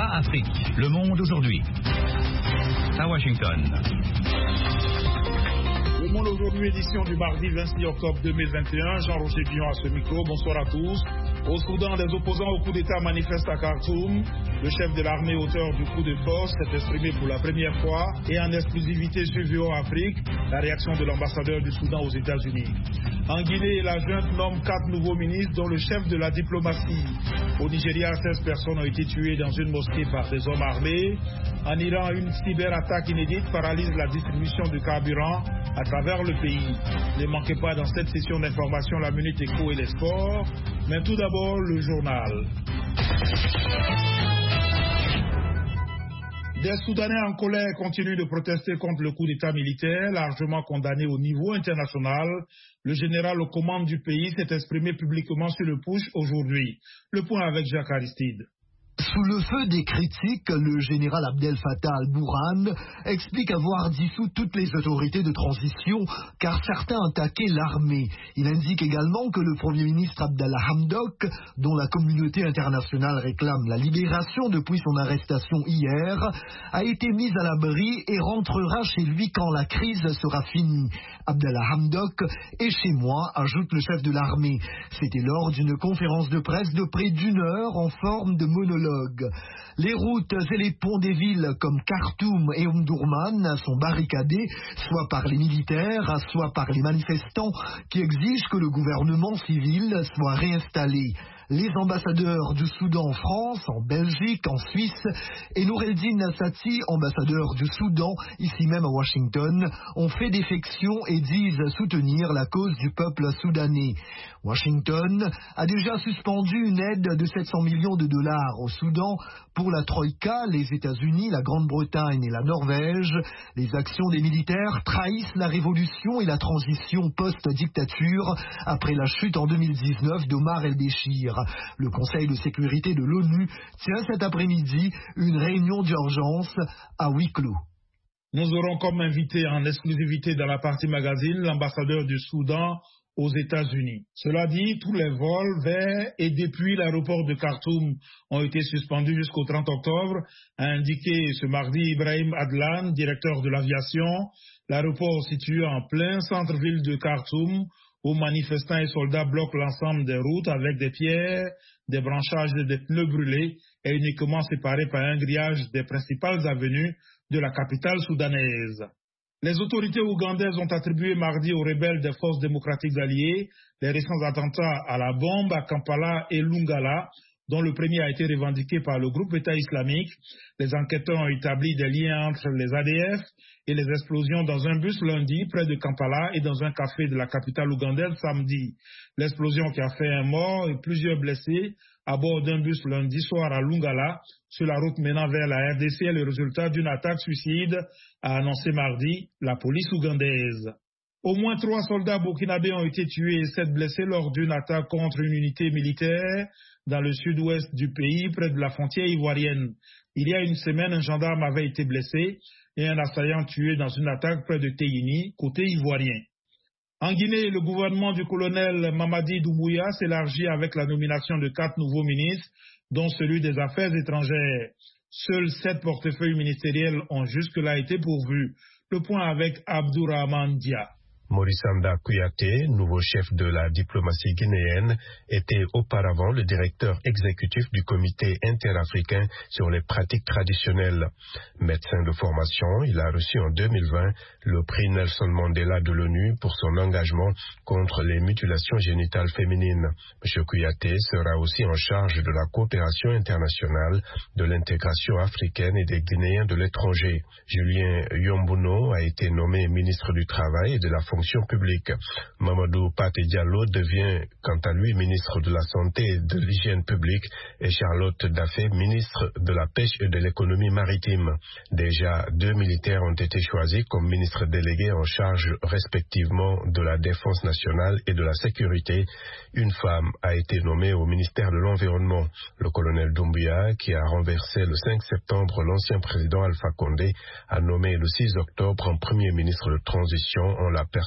VOA Afrique, Le Monde aujourd'hui. À Washington. Le Monde aujourd'hui, édition du mardi 26 octobre 2021. Jean-Roger Billon à ce micro. Bonsoir à tous. Au Soudan, des opposants au coup d'État manifestent à Khartoum. Le chef de l'armée, auteur du coup de force, s'est exprimé pour la première fois et en exclusivité sur VOA Afrique, la réaction de l'ambassadeur du Soudan aux États-Unis. En Guinée, la junte nomme 4 nouveaux ministres, dont le chef de la diplomatie. Au Nigeria, 16 personnes ont été tuées dans une mosquée par des hommes armés. En Iran, une cyberattaque inédite paralyse la distribution de carburant à travers le pays. Ne manquez pas dans cette session d'information la Minute Éco et les sports. Mais tout d'abord, le journal. Des Soudanais en colère continuent de protester contre le coup d'État militaire, largement condamné au niveau international. Le général aux commandes du pays s'est exprimé publiquement sur le push aujourd'hui. Le point avec Jacques Aristide. Sous le feu des critiques, le général Abdel Fattah al-Burhan explique avoir dissous toutes les autorités de transition car certains attaquaient l'armée. Il indique également que le Premier ministre Abdallah Hamdok, dont la communauté internationale réclame la libération depuis son arrestation hier, a été mis à l'abri et rentrera chez lui quand la crise sera finie. Abdallah Hamdok est chez moi, ajoute le chef de l'armée. C'était lors d'une conférence de presse de près d'1 heure en forme de monologue. Les routes et les ponts des villes comme Khartoum et Omdurman sont barricadés, soit par les militaires, soit par les manifestants qui exigent que le gouvernement civil soit réinstallé. Les ambassadeurs du Soudan en France, en Belgique, en Suisse et Noureddin Sati, ambassadeur du Soudan, ici même à Washington, ont fait défection et disent soutenir la cause du peuple soudanais. Washington a déjà suspendu une aide de 700 millions de dollars au Soudan pour la Troïka, les États-Unis, la Grande-Bretagne et la Norvège. Les actions des militaires trahissent la révolution et la transition post-dictature après la chute en 2019 d'Omar el-Béchir. Le Conseil de sécurité de l'ONU tient cet après-midi une réunion d'urgence à huis clos. Nous aurons comme invité en exclusivité dans la partie magazine l'ambassadeur du Soudan aux États-Unis. Cela dit, tous les vols vers et depuis l'aéroport de Khartoum ont été suspendus jusqu'au 30 octobre, a indiqué ce mardi Ibrahim Adlan, directeur de l'aviation. L'aéroport situé en plein centre-ville de Khartoum, où manifestants et soldats bloquent l'ensemble des routes avec des pierres, des branchages et des pneus brûlés, est uniquement séparé par un grillage des principales avenues de la capitale soudanaise. Les autorités ougandaises ont attribué mardi aux rebelles des forces démocratiques alliées les récents attentats à la bombe à Kampala et Lungala, dont le premier a été revendiqué par le groupe État islamique. Les enquêteurs ont établi des liens entre les ADF et les explosions dans un bus lundi près de Kampala et dans un café de la capitale ougandaise samedi. L'explosion qui a fait un mort et plusieurs blessés à bord d'un bus lundi soir à Lungala, sur la route menant vers la RDC, est le résultat d'une attaque suicide, a annoncé mardi la police ougandaise. Au moins 3 soldats burkinabés ont été tués et 7 blessés lors d'une attaque contre une unité militaire dans le sud-ouest du pays, près de la frontière ivoirienne. Il y a une semaine, un gendarme avait été blessé et un assaillant tué dans une attaque près de Teyini, côté ivoirien. En Guinée, le gouvernement du colonel Mamadi Doumbouya s'élargit avec la nomination de 4 nouveaux ministres, dont celui des Affaires étrangères. Seuls 7 portefeuilles ministériels ont jusque-là été pourvus. Le point avec Abdourahmane Dia. Maurice Anda Kouyaté, nouveau chef de la diplomatie guinéenne, était auparavant le directeur exécutif du comité interafricain sur les pratiques traditionnelles. Médecin de formation, il a reçu en 2020 le prix Nelson Mandela de l'ONU pour son engagement contre les mutilations génitales féminines. M. Kouyaté sera aussi en charge de la coopération internationale, de l'intégration africaine et des Guinéens de l'étranger. Julien Yombuno a été nommé ministre du Travail et de la fonction publique. Mamadou Paté Diallo devient quant à lui ministre de la Santé et de l'Hygiène publique et Charlotte Daffé ministre de la Pêche et de l'Économie maritime. Déjà 2 militaires ont été choisis comme ministres délégués en charge respectivement de la Défense nationale et de la Sécurité. Une femme a été nommée au ministère de l'Environnement. Le colonel Doumbouya, qui a renversé le 5 septembre l'ancien président Alpha Condé, a nommé le 6 octobre un premier ministre de transition en la personne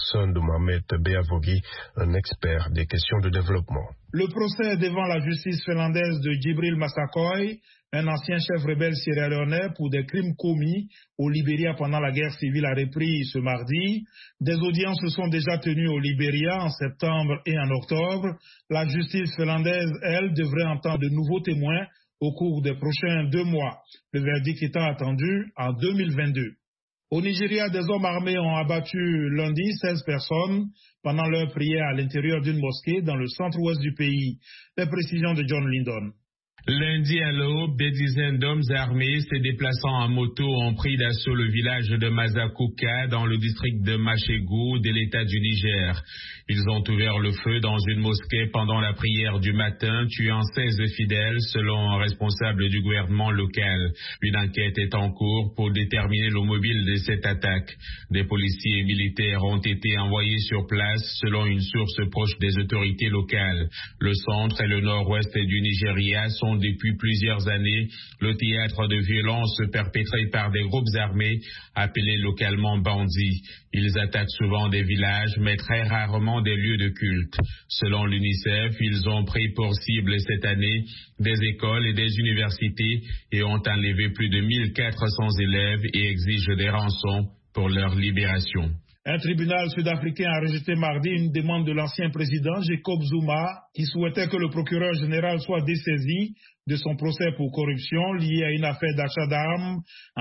personne de Mohamed Beavogui, un expert des questions de développement. Le procès devant la justice finlandaise de Djibril Massakoy, un ancien chef rebelle sierra-léonais pour des crimes commis au Libéria pendant la guerre civile, a repris ce mardi. Des audiences se sont déjà tenues au Libéria en septembre et en octobre. La justice finlandaise, elle, devrait entendre de nouveaux témoins au cours des prochains 2 mois. Le verdict étant attendu en 2022. Au Nigeria, des hommes armés ont abattu lundi 16 personnes pendant leur prière à l'intérieur d'une mosquée dans le centre-ouest du pays. Les précisions de John Lindon. Lundi à l'aube, des dizaines d'hommes armés se déplaçant en moto ont pris d'assaut le village de Mazakuka dans le district de Machegu de l'État du Niger. Ils ont ouvert le feu dans une mosquée pendant la prière du matin, tuant 16 fidèles selon un responsable du gouvernement local. Une enquête est en cours pour déterminer le mobile de cette attaque. Des policiers et militaires ont été envoyés sur place selon une source proche des autorités locales. Le centre et le nord-ouest du Nigeria sont depuis plusieurs années le théâtre de violences perpétrées par des groupes armés appelés localement bandits. Ils attaquent souvent des villages, mais très rarement des lieux de culte. Selon l'UNICEF, ils ont pris pour cible cette année des écoles et des universités et ont enlevé plus de 1400 élèves et exigent des rançons pour leur libération. Un tribunal sud-africain a rejeté mardi une demande de l'ancien président Jacob Zuma qui souhaitait que le procureur général soit dessaisi de son procès pour corruption lié à une affaire d'achat d'armes en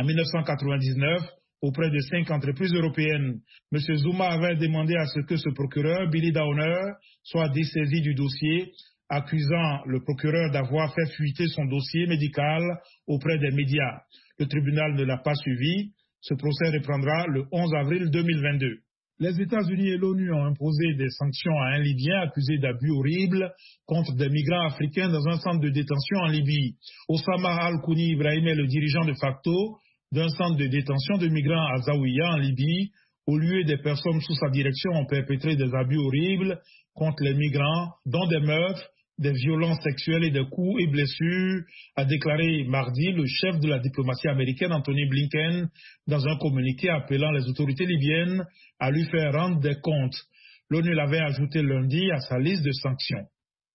1999 auprès de 5 entreprises européennes. M. Zuma avait demandé à ce que ce procureur, Billy Downer, soit dessaisi du dossier, accusant le procureur d'avoir fait fuiter son dossier médical auprès des médias. Le tribunal ne l'a pas suivi. Ce procès reprendra le 11 avril 2022. Les États-Unis et l'ONU ont imposé des sanctions à un Libyen accusé d'abus horribles contre des migrants africains dans un centre de détention en Libye. Osama Al-Kouni Ibrahim est le dirigeant de facto d'un centre de détention de migrants à Zawiya en Libye. Au lieu des personnes sous sa direction ont perpétré des abus horribles contre les migrants, dont des meurtres, des violences sexuelles et des coups et blessures, a déclaré mardi le chef de la diplomatie américaine Anthony Blinken dans un communiqué appelant les autorités libyennes à lui faire rendre des comptes. L'ONU l'avait ajouté lundi à sa liste de sanctions.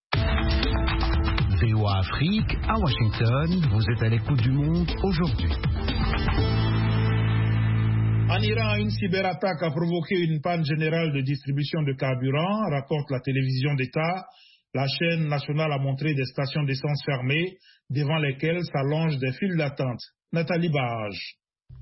VOA Afrique, à Washington, vous êtes à l'écoute du monde aujourd'hui. En Iran, une cyberattaque a provoqué une panne générale de distribution de carburant, rapporte la télévision d'État. La chaîne nationale a montré des stations d'essence fermées devant lesquelles s'allongent des files d'attente. Nathalie Barrage.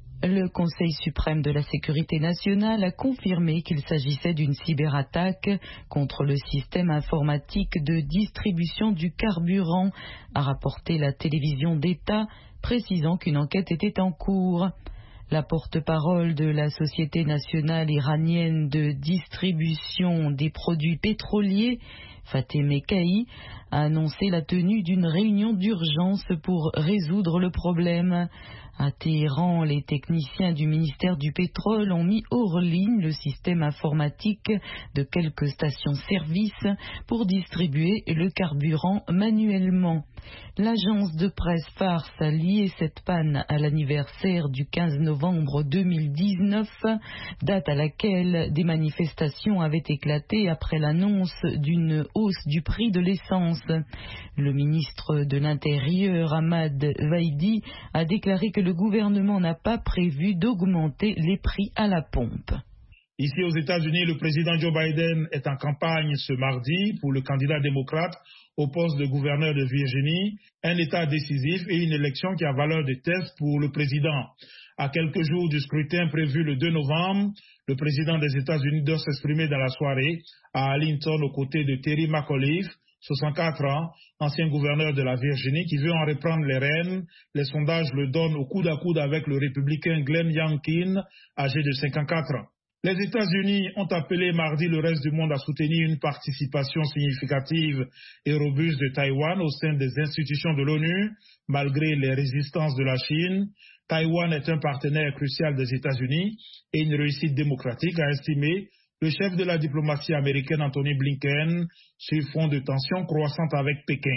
Le Conseil suprême de la sécurité nationale a confirmé qu'il s'agissait d'une cyberattaque contre le système informatique de distribution du carburant, a rapporté la télévision d'État, précisant qu'une enquête était en cours. La porte-parole de la Société nationale iranienne de distribution des produits pétroliers, Fatemeh Kahi, a annoncé la tenue d'une réunion d'urgence pour résoudre le problème. À Téhéran, les techniciens du ministère du Pétrole ont mis hors ligne le système informatique de quelques stations-service pour distribuer le carburant manuellement. L'agence de presse Fars a lié cette panne à l'anniversaire du 15 novembre 2019, date à laquelle des manifestations avaient éclaté après l'annonce d'une hausse du prix de l'essence. Le ministre de l'Intérieur, Ahmad Vaidi, a déclaré que le gouvernement n'a pas prévu d'augmenter les prix à la pompe. Ici aux États-Unis, le président Joe Biden est en campagne ce mardi pour le candidat démocrate au poste de gouverneur de Virginie, un État décisif et une élection qui a valeur de test pour le président. À quelques jours du scrutin prévu le 2 novembre, le président des États-Unis doit s'exprimer dans la soirée à Arlington aux côtés de Terry McAuliffe, 64 ans, ancien gouverneur de la Virginie, qui veut en reprendre les rênes. Les sondages le donnent au coude à coude avec le républicain Glenn Youngkin, âgé de 54 ans. Les États-Unis ont appelé mardi le reste du monde à soutenir une participation significative et robuste de Taïwan au sein des institutions de l'ONU, malgré les résistances de la Chine. Taïwan est un partenaire crucial des États-Unis et une réussite démocratique, a estimé le chef de la diplomatie américaine Anthony Blinken, sur fond de tensions croissantes avec Pékin.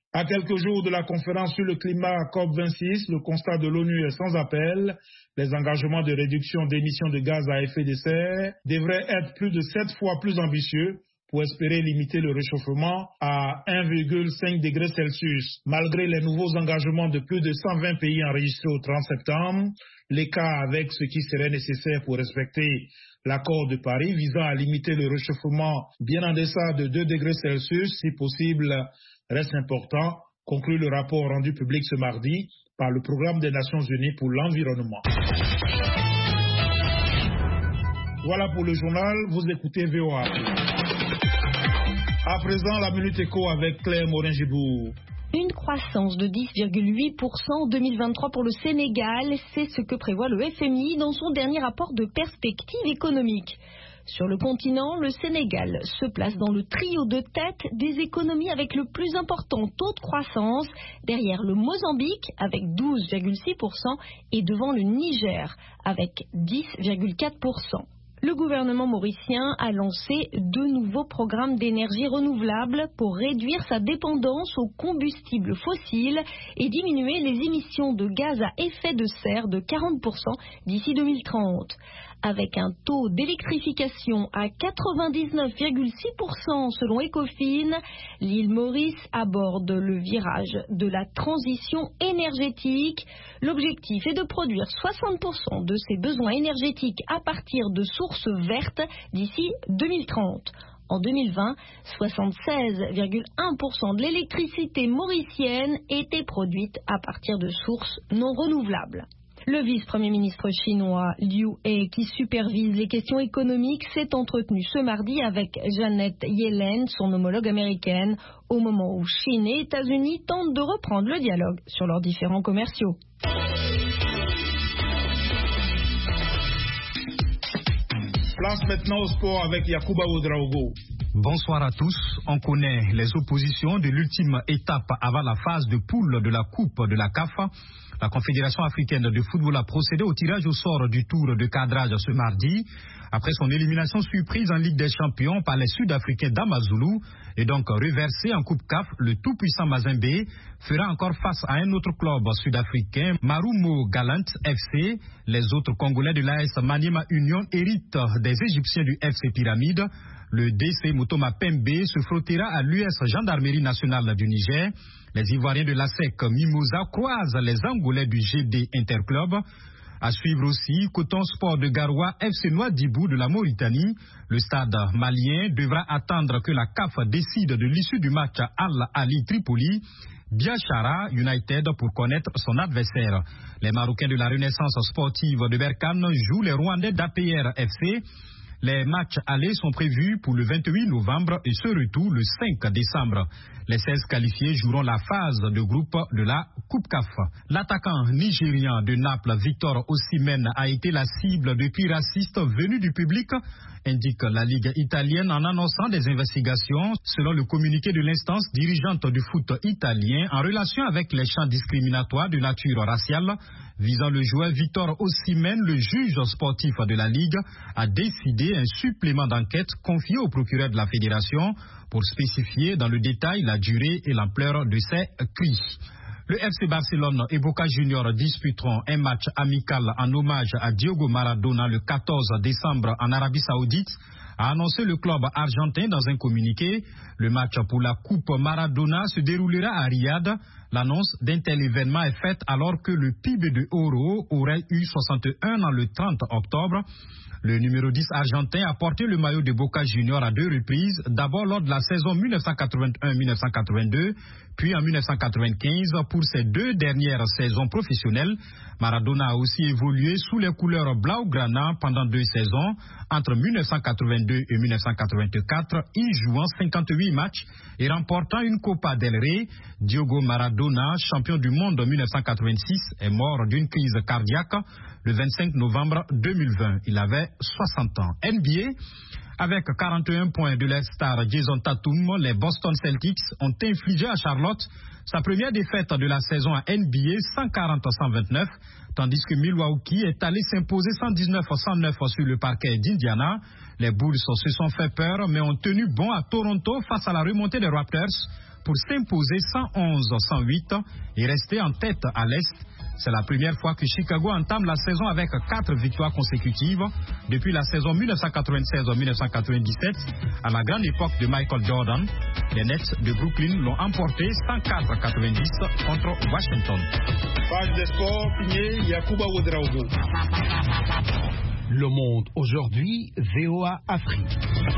À quelques jours de la conférence sur le climat COP26, le constat de l'ONU est sans appel. Les engagements de réduction d'émissions de gaz à effet de serre devraient être plus de 7 fois plus ambitieux pour espérer limiter le réchauffement à 1,5 degré Celsius. Malgré les nouveaux engagements de plus de 120 pays enregistrés au 30 septembre, l'écart avec ce qui serait nécessaire pour respecter l'accord de Paris visant à limiter le réchauffement bien en deçà de 2 degrés Celsius, si possible, reste important, conclut le rapport rendu public ce mardi par le Programme des Nations Unies pour l'environnement. Voilà pour le journal, vous écoutez VOA. À présent, la Minute Éco avec Claire Morin-Gibourg. Une croissance de 10,8% en 2023 pour le Sénégal, c'est ce que prévoit le FMI dans son dernier rapport de perspective économique. Sur le continent, le Sénégal se place dans le trio de tête des économies avec le plus important taux de croissance, derrière le Mozambique avec 12,6% et devant le Niger avec 10,4%. Le gouvernement mauricien a lancé 2 nouveaux programmes d'énergie renouvelable pour réduire sa dépendance aux combustibles fossiles et diminuer les émissions de gaz à effet de serre de 40% d'ici 2030. Avec un taux d'électrification à 99,6% selon Ecofin, l'île Maurice aborde le virage de la transition énergétique. L'objectif est de produire 60% de ses besoins énergétiques à partir de sources vertes d'ici 2030. En 2020, 76,1% de l'électricité mauricienne était produite à partir de sources non renouvelables. Le vice-premier ministre chinois Liu He, qui supervise les questions économiques, s'est entretenu ce mardi avec Janet Yellen, son homologue américaine, au moment où Chine et États-Unis tentent de reprendre le dialogue sur leurs différends commerciaux. Place maintenant au sport avec Yacouba Ouedraogo. Bonsoir à tous. On connaît les oppositions de l'ultime étape avant la phase de poule de la Coupe de la CAF. La Confédération africaine de football a procédé au tirage au sort du tour de cadrage ce mardi. Après son élimination surprise en Ligue des Champions par les Sud-Africains d'Amazulu et donc reversé en Coupe CAF, le tout-puissant Mazembe fera encore face à un autre club sud-africain, Marumo Gallant FC. Les autres Congolais de l'AS Maniema Union héritent des Égyptiens du FC Pyramide. Le DC Motoma Pembe se frottera à l'US Gendarmerie nationale du Niger. Les Ivoiriens de l'ASEC Mimosa croisent les Angolais du GD Interclub. À suivre aussi, Coton Sport de Garoua, FC Nouadhibou de la Mauritanie. Le stade malien devra attendre que la CAF décide de l'issue du match Al Ali Tripoli. Biachara United pour connaître son adversaire. Les Marocains de la Renaissance sportive de Berkane jouent les Rwandais d'APR FC. Les matchs allés sont prévus pour le 28 novembre et ce retour le 5 décembre. Les 16 qualifiés joueront la phase de groupe de la Coupe CAF. L'attaquant nigérian de Naples, Victor Osimhen, a été la cible de cris racistes venus du public, indique la Ligue italienne en annonçant des investigations selon le communiqué de l'instance dirigeante du foot italien en relation avec les chants discriminatoires de nature raciale. Visant le joueur Victor Osimhen, le juge sportif de la Ligue a décidé un supplément d'enquête confié au procureur de la fédération pour spécifier dans le détail la durée et l'ampleur de ces cris. Le FC Barcelone et Boca Juniors disputeront un match amical en hommage à Diego Maradona le 14 décembre en Arabie Saoudite, a annoncé le club argentin dans un communiqué. Le match pour la Coupe Maradona se déroulera à Riyad. L'annonce d'un tel événement est faite alors que le PIB de Oro aurait eu 61 ans le 30 octobre. Le numéro 10 argentin a porté le maillot de Boca Juniors à 2 reprises, d'abord lors de la saison 1981-1982, puis en 1995 pour ses 2 dernières saisons professionnelles. Maradona a aussi évolué sous les couleurs Blaugrana pendant 2 saisons, entre 1982 et 1984, y jouant 58 matchs et remportant une Copa del Rey. Diego Maradona, champion du monde en 1986, est mort d'une crise cardiaque le 25 novembre 2020. Il avait 60 ans. NBA, avec 41 points de leur star Jason Tatum, les Boston Celtics ont infligé à Charlotte sa première défaite de la saison à NBA 140-129, tandis que Milwaukee est allé s'imposer 119-109 sur le parquet d'Indiana. Les Bulls se sont fait peur mais ont tenu bon à Toronto face à la remontée des Raptors pour s'imposer 111-108 et rester en tête à l'Est. C'est la première fois que Chicago entame la saison avec 4 victoires consécutives depuis la saison 1996-1997, à la grande époque de Michael Jordan. Les Nets de Brooklyn l'ont emporté 104-90 contre Washington. Page des sports, signé Yacouba Ouedraogo. Le Monde aujourd'hui, VOA Afrique.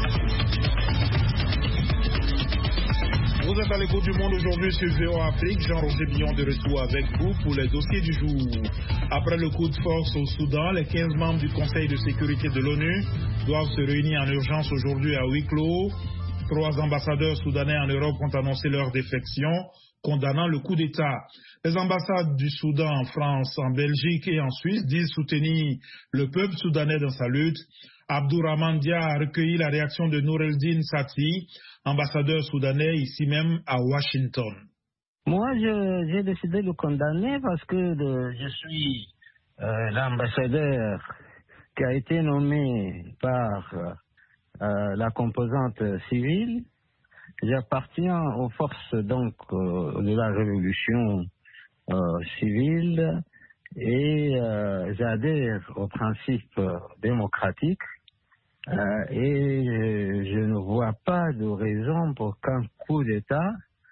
Vous êtes à l'écoute du Monde aujourd'hui sur VOA Afrique. Jean-Roger Billon de retour avec vous pour les dossiers du jour. Après le coup de force au Soudan, les 15 membres du Conseil de sécurité de l'ONU doivent se réunir en urgence aujourd'hui à huis clos. 3 ambassadeurs soudanais en Europe ont annoncé leur défection, condamnant le coup d'État. Les ambassades du Soudan en France, en Belgique et en Suisse disent soutenir le peuple soudanais dans sa lutte. Abdourahmane Dia a recueilli la réaction de Noureldine Sati, ambassadeur soudanais ici même à Washington. Moi, j'ai décidé de le condamner parce que je suis l'ambassadeur qui a été nommé par la composante civile. J'appartiens aux forces donc de la révolution civile et j'adhère aux principes démocratiques et je ne vois pas de raison pour qu'un coup d'État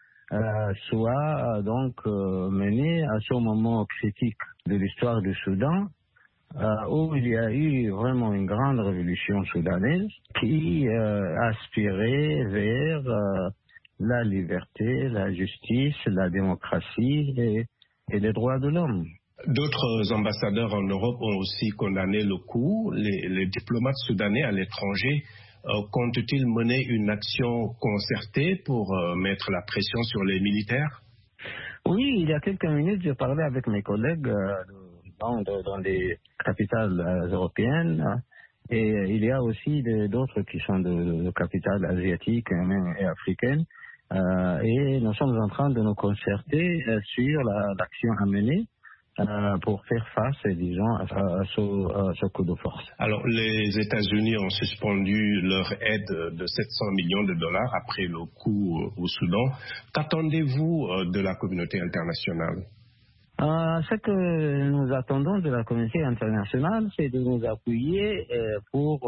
soit donc mené à ce moment critique de l'histoire du Soudan, où il y a eu vraiment une grande révolution soudanaise qui aspirait vers la liberté, la justice, la démocratie et les droits de l'homme. D'autres ambassadeurs en Europe ont aussi condamné le coup. Les diplomates soudanais à l'étranger comptent-ils mener une action concertée pour mettre la pression sur les militaires? Oui, il y a quelques minutes, j'ai parlé avec mes collègues dans les capitales européennes et il y a aussi d'autres qui sont de capitales asiatiques et africaines et nous sommes en train de nous concerter sur l'action à mener pour faire face, disons, à ce coup de force. Alors, les États-Unis ont suspendu leur aide de 700 millions de dollars après le coup au Soudan. Qu'attendez-vous de la communauté internationale? Ce que nous attendons de la communauté internationale, c'est de nous appuyer pour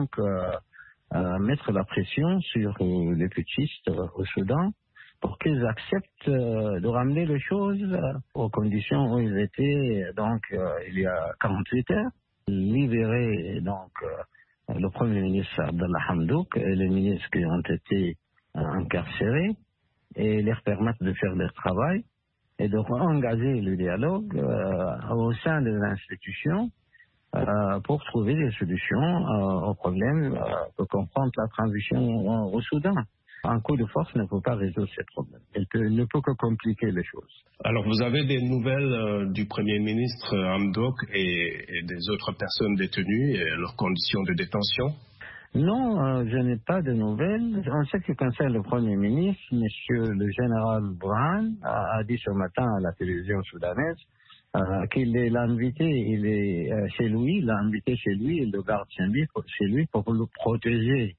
mettre la pression sur les putschistes au Soudan pour qu'ils acceptent de ramener les choses aux conditions où ils étaient il y a 48 heures, libérer le Premier ministre Abdallah Hamdouk et les ministres qui ont été incarcérés et leur permettre de faire leur travail et de engager le dialogue au sein des institutions pour trouver des solutions aux problèmes que confronte la transition au Soudan. Un coup de force ne peut pas résoudre ces problèmes. Il ne peut que compliquer les choses. Alors, vous avez des nouvelles du Premier ministre Hamdouk et des autres personnes détenues et leurs conditions de détention? Non, je n'ai pas de nouvelles. En ce qui concerne le Premier ministre, Monsieur le général Burhan a dit ce matin à la télévision soudanaise qu'il l'a invité, il est chez lui, il l'a invité chez lui, il le garde chez lui pour le protéger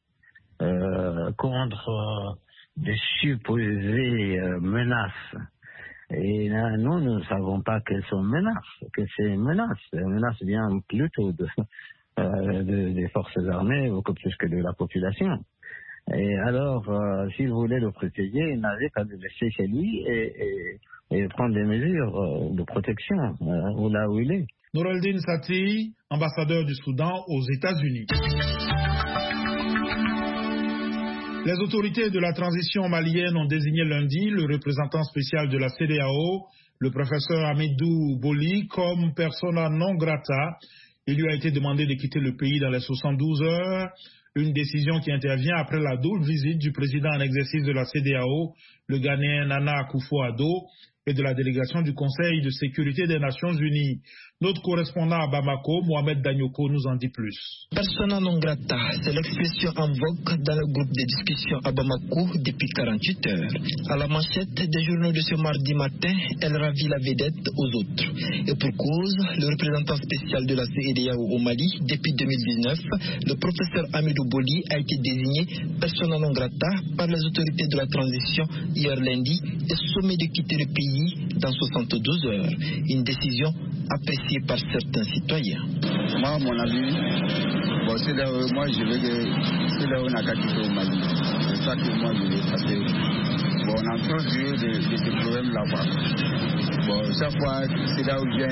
contre des supposées menaces. Et nous ne savons pas quelles sont menaces, que ces menaces. Les menaces viennent plutôt des forces armées, beaucoup plus que de la population. Et alors, s'il voulait le protéger, il n'avait qu'à le laisser chez lui et prendre des mesures de protection là où il est. Noureldine Sati, ambassadeur du Soudan aux États-Unis. Les autorités de la transition malienne ont désigné lundi le représentant spécial de la CEDEAO, le professeur Hamidou Boli, comme persona non grata. Il lui a été demandé de quitter le pays dans les 72 heures, une décision qui intervient après la double visite du président en exercice de la CEDEAO, le Ghanéen Nana Akufo-Addo, et de la délégation du Conseil de sécurité des Nations Unies. Notre correspondant à Bamako, Mohamed Danyoko, nous en dit plus. Persona non grata, c'est l'expression en vogue dans le groupe de discussion à Bamako depuis 48 heures. À la manchette des journaux de ce mardi matin, elle ravit la vedette aux autres. Et pour cause, le représentant spécial de la CEDEAO au Mali, depuis 2019, le professeur Amidou Boli a été désigné persona non grata par les autorités de la transition hier lundi et sommé de quitter le pays dans 72 heures. Une décision appréciée par certains citoyens. Moi, à mon avis, c'est là où moi je veux que c'est là où on a qu'à quitter au Mali. C'est ça que moi je veux passer. On a trop vu de ces problèmes là-bas. Chaque fois, c'est là où ils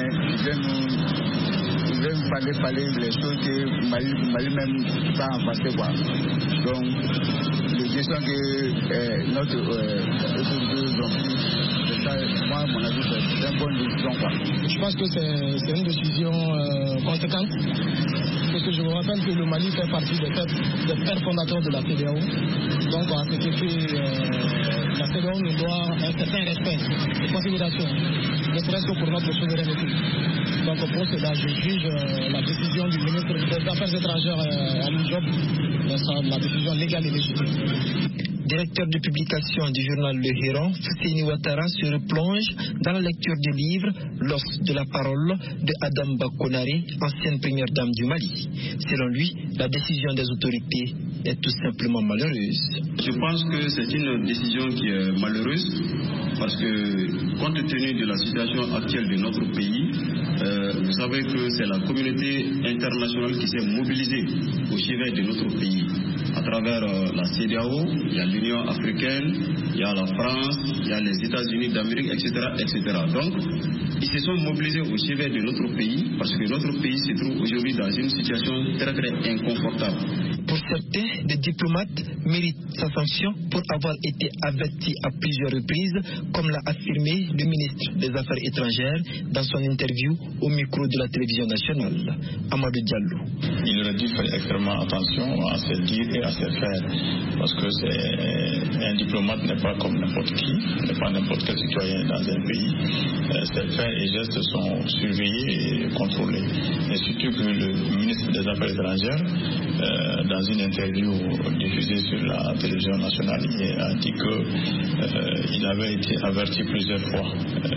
viennent nous parler des choses que Mali même pas en passer quoi. Donc, les questions que notre autorité ont prises, moi, à mon avis, c'est une bonne décision. Quoi. Je pense que c'est une décision conséquente. Parce que je vous rappelle que le Mali fait partie des pères fondateurs de la CEDEAO. Donc, à cet effet, la CEDEAO nous doit un certain respect et considération, ne serait-ce que pour notre souveraineté. Donc, pour cela, je juge la décision du ministre des Affaires étrangères Ali Diop, la décision légale et légitime. Directeur de publication du journal Le Héron, Fousseini Ouattara se replonge dans la lecture du livre L'os de la parole de Adam Bakonare, ancienne première dame du Mali. Selon lui, la décision des autorités est tout simplement malheureuse. Je pense que c'est une décision qui est malheureuse parce que compte tenu de la situation actuelle de notre pays, vous savez que c'est la communauté internationale qui s'est mobilisée au chevet de notre pays. À travers la CEDEAO, il y a l'Union africaine, il y a la France, il y a les États-Unis d'Amérique, etc., etc. Donc, ils se sont mobilisés au chevet de notre pays parce que notre pays se trouve aujourd'hui dans une situation très très inconfortable. Pour certains, les diplomates méritent sa sanction pour avoir été avertis à plusieurs reprises, comme l'a affirmé le ministre des Affaires étrangères dans son interview au micro de la télévision nationale, Amadou Diallo. Il aurait dû faire extrêmement attention à se dire et à se faire, parce que un diplomate n'est pas comme n'importe qui, n'est pas n'importe quel citoyen dans un pays. Ses faits et gestes sont surveillés et contrôlés. Et surtout que le ministre des Affaires étrangères, dans une interview diffusée sur la télévision nationale, il a dit qu'il avait été averti plusieurs fois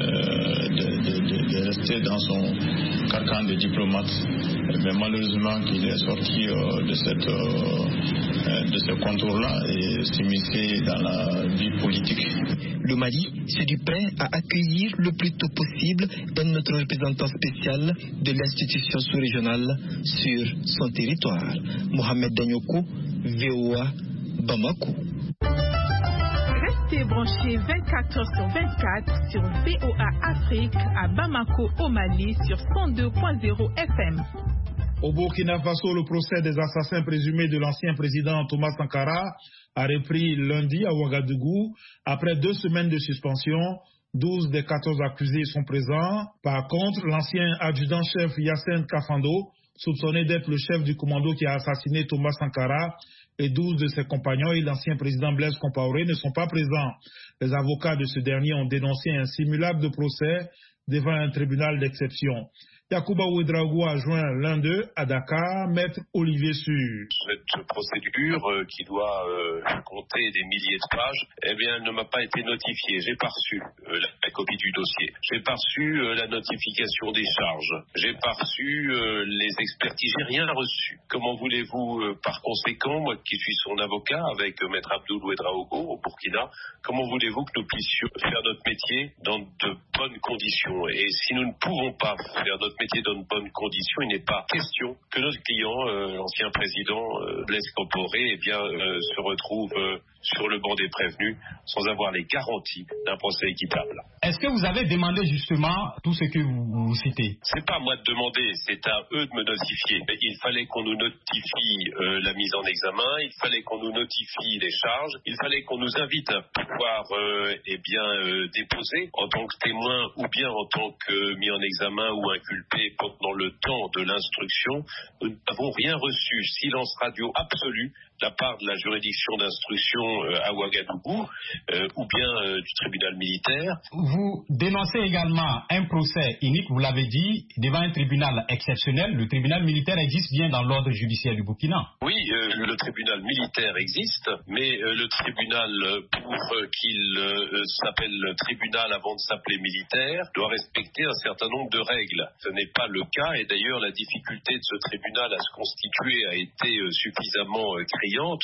de rester dans son carcan de diplomate. Mais malheureusement qu'il est sorti de ce contour-là et s'immiscer dans la vie politique. Le Mali se dit prêt à accueillir le plus tôt possible notre représentant spécial de l'institution sous-régionale sur son territoire. Mohamed Danyoko, VOA, Bamako. Restez branchés 24 heures sur 24 sur VOA Afrique à Bamako au Mali sur 102.0 FM. Au Burkina Faso, le procès des assassins présumés de l'ancien président Thomas Sankara a repris lundi à Ouagadougou. Après 2 semaines de suspension, 12 des 14 accusés sont présents. Par contre, l'ancien adjudant-chef Yassine Kafando, soupçonné d'être le chef du commando qui a assassiné Thomas Sankara, et 12 de ses compagnons et l'ancien président Blaise Compaoré ne sont pas présents. Les avocats de ce dernier ont dénoncé un simulacre de procès devant un tribunal d'exception. Yacouba Ouedraogo a joint l'un d'eux à Dakar, maître Olivier Sur. Cette procédure qui doit compter des milliers de pages, eh bien, elle ne m'a pas été notifiée. J'ai pas reçu la copie du dossier. J'ai pas reçu la notification des charges. J'ai pas reçu les expertises. J'ai rien reçu. Comment voulez-vous, par conséquent, moi qui suis son avocat avec maître Abdoul Ouedraogo au Burkina, comment voulez-vous que nous puissions faire notre métier dans de bonnes conditions? Et si nous ne pouvons pas faire notre métier dans de bonnes conditions, il n'est pas question que notre client, l'ancien président Blaise Compaoré, se retrouve sur le banc des prévenus sans avoir les garanties d'un procès équitable. Est-ce que vous avez demandé justement tout ce que vous citez? C'est pas à moi de demander, c'est à eux de me notifier. Il fallait qu'on nous notifie la mise en examen, il fallait qu'on nous notifie les charges, il fallait qu'on nous invite à pouvoir déposer en tant que témoin ou bien en tant que mis en examen ou inculpé pendant le temps de l'instruction. Nous n'avons rien reçu. Silence radio absolu la part de la juridiction d'instruction à Ouagadougou ou bien du tribunal militaire. Vous dénoncez également un procès unique, vous l'avez dit, devant un tribunal exceptionnel. Le tribunal militaire existe bien dans l'ordre judiciaire du Burkina. Oui, le tribunal militaire existe, mais le tribunal, pour qu'il s'appelle tribunal avant de s'appeler militaire, doit respecter un certain nombre de règles. Ce n'est pas le cas, et d'ailleurs la difficulté de ce tribunal à se constituer a été suffisamment criante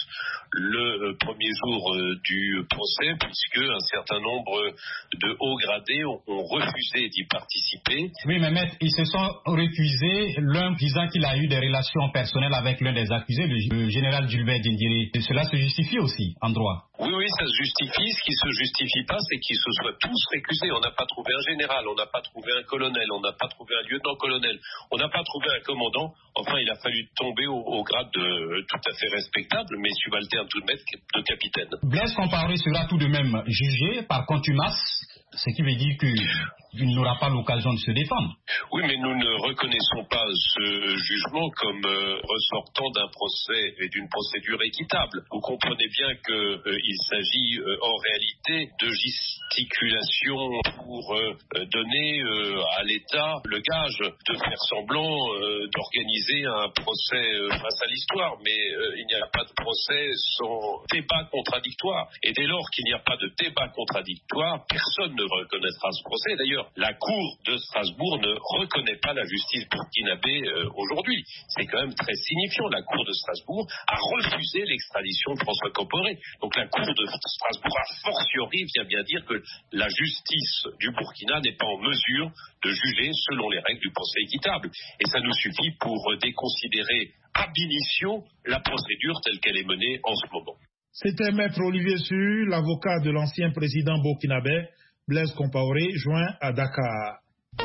le premier jour du procès, puisque un certain nombre de hauts gradés ont refusé d'y participer. Oui, mais maître, ils se sont récusés, l'un disant qu'il a eu des relations personnelles avec l'un des accusés, le général Gilbert Dingiri. Cela se justifie aussi en droit. Oui, ça se justifie. Ce qui se justifie pas, c'est qu'ils se soient tous récusés. On n'a pas trouvé un général, on n'a pas trouvé un colonel, on n'a pas trouvé un lieutenant-colonel, on n'a pas trouvé un commandant. Enfin, il a fallu tomber au grade tout à fait respectable, mais subalterne tout de même de capitaine. Blaise Compaoré sera tout de même jugé par contumace, ce qui veut dire qu'il n'aura pas l'occasion de se défendre. Oui, mais nous ne reconnaissons pas ce jugement comme ressortant d'un procès et d'une procédure équitable. Vous comprenez bien qu'il s'agit en réalité de gesticulation pour donner à l'État le gage de faire semblant d'organiser un procès face à l'histoire. Mais il n'y a pas de procès sans débat contradictoire. Et dès lors qu'il n'y a pas de débat contradictoire, personne ne reconnaîtra ce procès. D'ailleurs, la Cour de Strasbourg ne reconnaît pas la justice burkinabé aujourd'hui. C'est quand même très signifiant. La Cour de Strasbourg a refusé l'extradition de François Compaoré. Donc la Cour de Strasbourg, a fortiori, vient bien dire que la justice du Burkina n'est pas en mesure de juger selon les règles du procès équitable. Et ça nous suffit pour déconsidérer ab initio la procédure telle qu'elle est menée en ce moment. C'était Maître Olivier Su, l'avocat de l'ancien président burkinabé, Blaise Compaoré, joint à Dakar.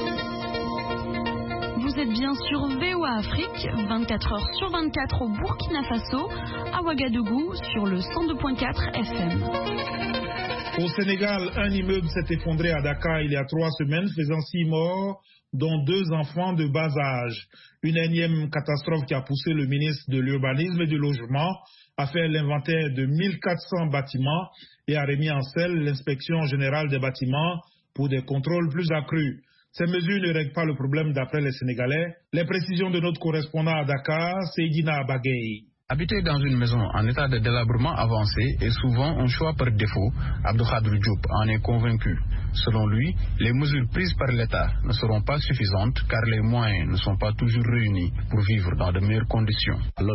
Vous êtes bien sur VOA Afrique, 24 heures sur 24 au Burkina Faso, à Ouagadougou, sur le 102.4 FM. Au Sénégal, un immeuble s'est effondré à Dakar il y a 3 semaines, faisant 6 morts, dont 2 enfants de bas âge. Une énième catastrophe qui a poussé le ministre de l'Urbanisme et du Logement à faire l'inventaire de 1400 bâtiments et a remis en selle l'inspection générale des bâtiments pour des contrôles plus accrus. Ces mesures ne règlent pas le problème d'après les Sénégalais. Les précisions de notre correspondant à Dakar, Seydina Abagay. Habiter dans une maison en état de délabrement avancé est souvent un choix par défaut. Abdou Khadr Diop en est convaincu. Selon lui, les mesures prises par l'État ne seront pas suffisantes car les moyens ne sont pas toujours réunis pour vivre dans de meilleures conditions. Quand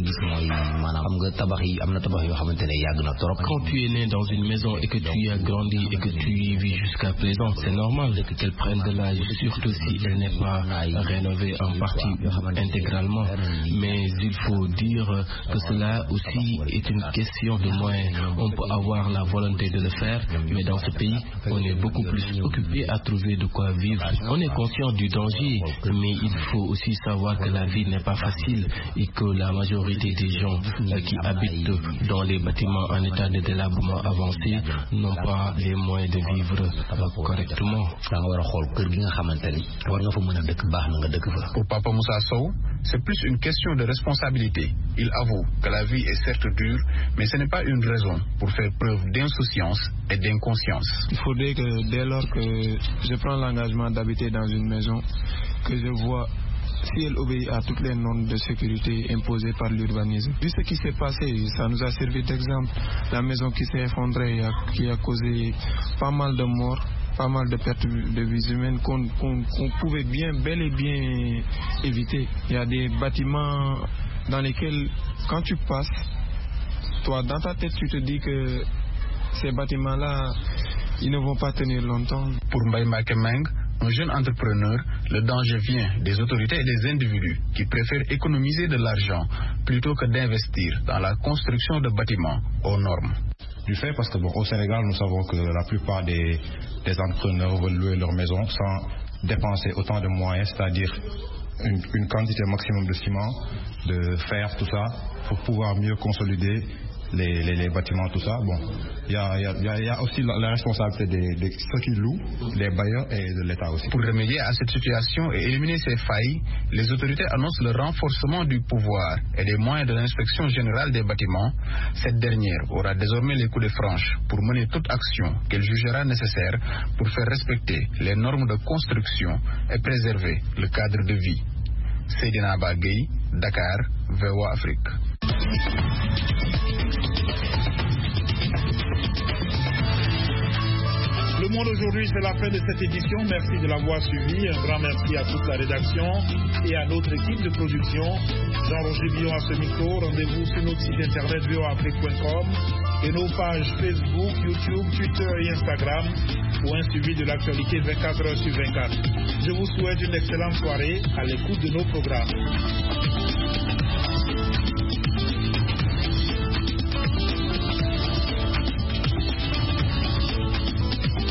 tu es né dans une maison et que tu y as grandi et que tu y vis jusqu'à présent, c'est normal qu'elle prenne de l'âge, surtout si elle n'est pas rénovée en partie intégralement. Mais il faut dire que cela aussi est une question de moyens. On peut avoir la volonté de le faire, mais dans ce pays, on est beaucoup plus occupé à trouver de quoi vivre. On est conscient du danger, mais il faut aussi savoir que la vie n'est pas facile et que la majorité des gens qui habitent dans les bâtiments en état de délabrement avancé n'ont pas les moyens de vivre correctement. Pour Papa Moussa Sow, c'est plus une question de responsabilité. Il avoue que la vie est certes dure, mais ce n'est pas une raison pour faire preuve d'insouciance et d'inconscience. Il faudrait que dès lors que je prends l'engagement d'habiter dans une maison, que je vois si elle obéit à toutes les normes de sécurité imposées par l'urbanisme. Vu ce qui s'est passé, ça nous a servi d'exemple. La maison qui s'est effondrée, qui a causé pas mal de morts, pas mal de pertes de vies humaines qu'on pouvait bel et bien éviter. Il y a des bâtiments dans lesquels, quand tu passes, toi, dans ta tête, tu te dis que ces bâtiments-là, ils ne vont pas tenir longtemps. Pour Mbaye Makemeng, un jeune entrepreneur, le danger vient des autorités et des individus qui préfèrent économiser de l'argent plutôt que d'investir dans la construction de bâtiments aux normes. Du fait parce que au Sénégal, nous savons que la plupart des entrepreneurs veulent louer leur maison sans dépenser autant de moyens, c'est-à-dire une quantité maximum de ciment, de fer, tout ça, pour pouvoir mieux consolider les bâtiments, tout ça. Bon, il y a aussi la responsabilité de ceux qui louent, les bailleurs et de l'État aussi. Pour remédier à cette situation et éliminer ces failles, les autorités annoncent le renforcement du pouvoir et des moyens de l'inspection générale des bâtiments. Cette dernière aura désormais les coups de franche pour mener toute action qu'elle jugera nécessaire pour faire respecter les normes de construction et préserver le cadre de vie. Seydina Bagay, Dakar, VOA Afrique. Le Monde aujourd'hui, c'est la fin de cette édition. Merci de l'avoir suivi. Un grand merci à toute la rédaction et à notre équipe de production. Jean-Roger Billon à ce micro. Rendez-vous sur notre site internet voaafrique.com et nos pages Facebook, YouTube, Twitter et Instagram pour un suivi de l'actualité 24 heures sur 24. Je vous souhaite une excellente soirée à l'écoute de nos programmes.